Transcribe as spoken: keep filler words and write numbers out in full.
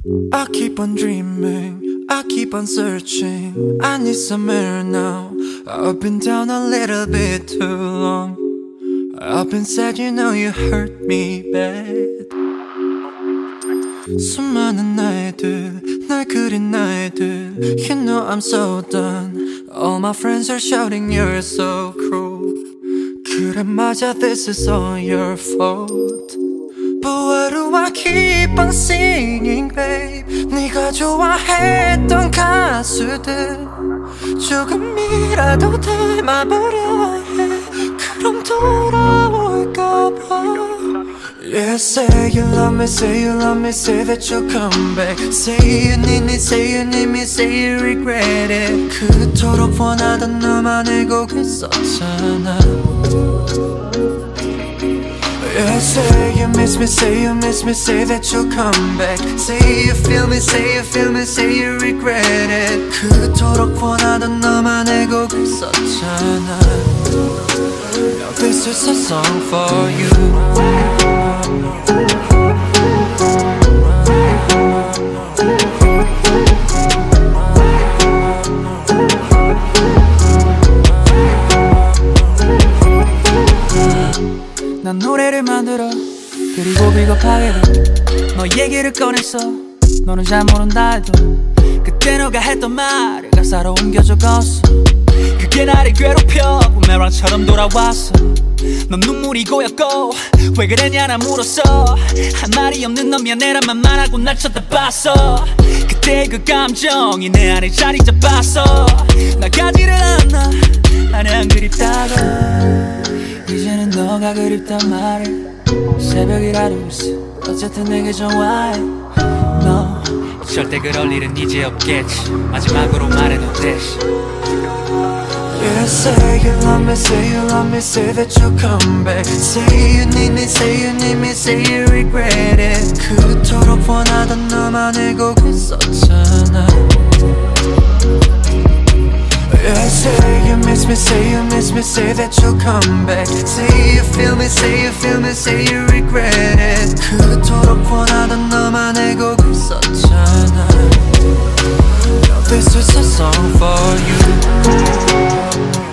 I keep on dreaming, I keep on searching. I need some air now. I've been down a little bit too long. I've been sad, you know you hurt me bad. 수많은 날들, 날 그린 날들. You know I'm so done. All my friends are shouting you're so cruel. 그래 맞아, this is all your fault. But why do I keep on singing, babe? 네가 좋아했던 가수들 조금이라도 닮아버려 해. 그럼 돌아올까봐. Yeah, say you love me, say you love me, say that you'll come back. Say you need me, say you need me, say you regret it. 그토록 원하던 너만의 곡을 썼잖아. Yeah, say you miss me, say you miss me, say that you'll come back. Say you feel me, say you feel me, say you regret it. 그토록 원하던 너만의 곡을 썼잖아. Now this is a song for you. 난 노래를 만들어 그리고 비겁하게도 너 얘기를 꺼냈어. 너는 잘 모른다 해도 그때 너가 했던 말을 가사로 옮겨 적었어. 그게 나를 괴롭혀 부메랑처럼 돌아왔어. 넌 눈물이 고였고 왜 그랬냐 나 물었어. 한 말이 없는 너 미안해란 말만 하고 날 쳐다봤어. 그때 그 감정이 내 안에 자리 잡았어. 나가지를 않아 나는 안 그립다고. 이제는 너가 그립단 말을 새벽이라도 있어. 어쨌든 내게 좋아해 너. 절대 그럴 일은 이제 없겠지. 마지막으로 말해도 되지. Yeah, say you love me, say you love me, say that you'll come back. Say you need me, say you need me, say you regret it. 그토록 원하던 너만의 곡을 썼잖아. Yeah, say you miss me, say you miss me, say that you'll come back. Say you feel me, say you feel me, say you regret it. 그토록 원하던 너만의 곡을 썼잖아. Now this is a song for you.